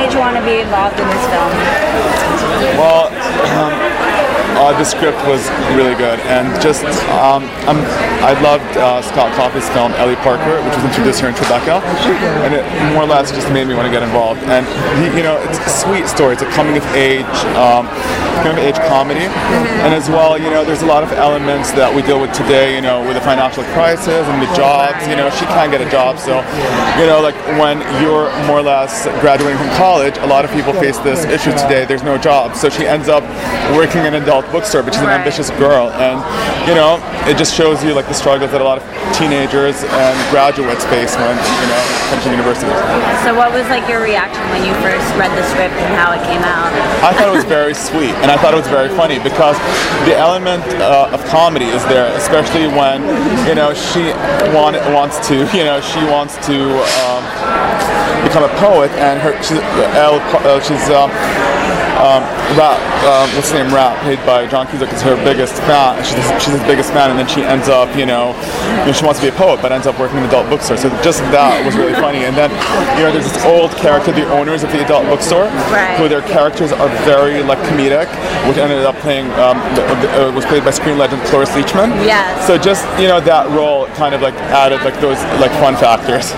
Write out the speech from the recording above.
made you want to be involved in this film? Well, the script was really good, and just I loved Scott Coffey's film Ellie Parker, which was introduced here in Tribeca, and it more or less just made me want to get involved. And it's a sweet story. It's a coming of age comedy, and as well, there's a lot of elements that we deal with today. With the financial crisis and the jobs. She can't get a job, so like when you're more or less graduating from college, a lot of people face this issue today. There's no job, so she ends up working in an adult bookstore, but she's an ambitious girl, and it just shows you like the struggles that a lot of teenagers and graduates face when come to university. So what was like your reaction when you first read the script and how it came out? I thought it was very sweet, and I thought it was very funny because the element of comedy is there, especially when she wants to become a poet, and she's what's his name? Rap, played by John Cusack, is her biggest fan. She's his biggest fan, and then she ends up, she wants to be a poet, but ends up working in an adult bookstore. So just that was really funny. And then, there's this old character, the owners of the adult bookstore, who their characters are very comedic, which ended up was played by screen legend Cloris Leachman. Yes. So just that role kind of added those fun factors.